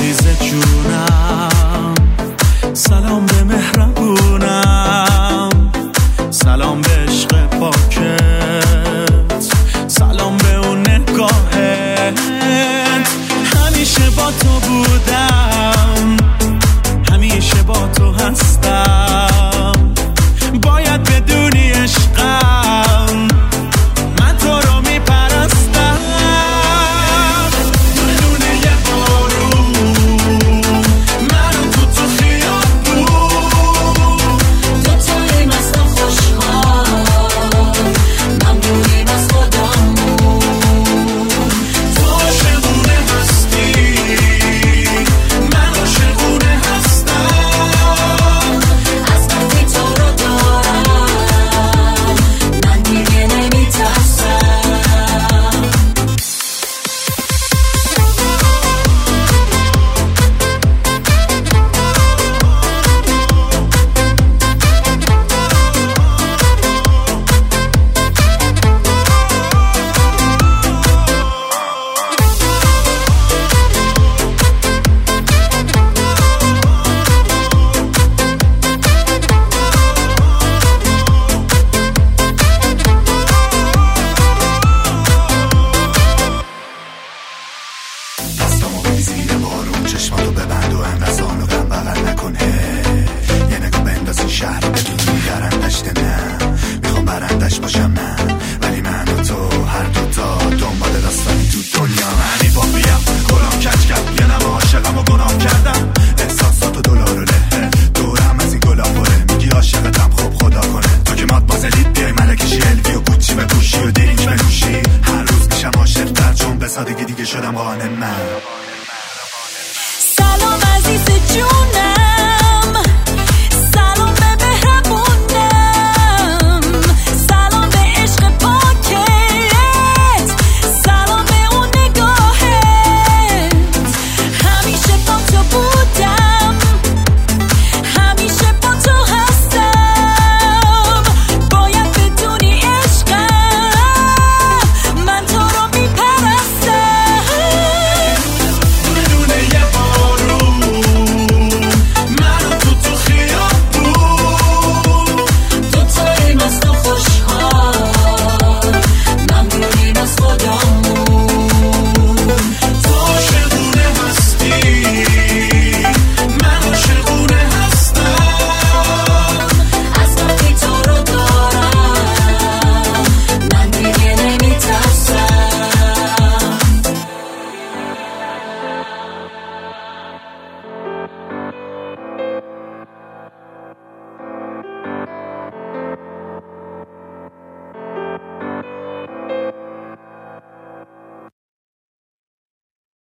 عزیز جونم، سلام به مهربونم، سلام به عشق پاکت، سلام به اون نگاهت. همیشه با تو بودم، همیشه با تو هستم، باید بدونی عشقم، من تو رو میپرستم. دونه یه بارون منو تو خیابون، تو توی مست خوشحال، من دوریم از خودمون. تو عاشقونه هستی، من عاشقونه هستم، از وقتی تو رو دارم من دیگه نمیترسم. دستامو بی زیر بارون، چشماتو ببند و انقدر آنو غم بغل نکن. یه نگاه بنداز این شهر بدونی درندش نه، میخوام برندش باشم من، ولی من و تو هر دوتا دنبال داستانی تو دنیا. منی پاپیم گلام کچ کرد، یه نم عاشقم و گناه کردم، احساسات و دلار و له دورم از این گلا پره. میگی عاشقتم خب خدا کنه، تو که ماد بازلید بیای ملکشی، الوی و گوچی بپوشی و درینک بنوشی. هر روز میشم عاشق‌تر چون به سادگی دیگه شدم قانع من.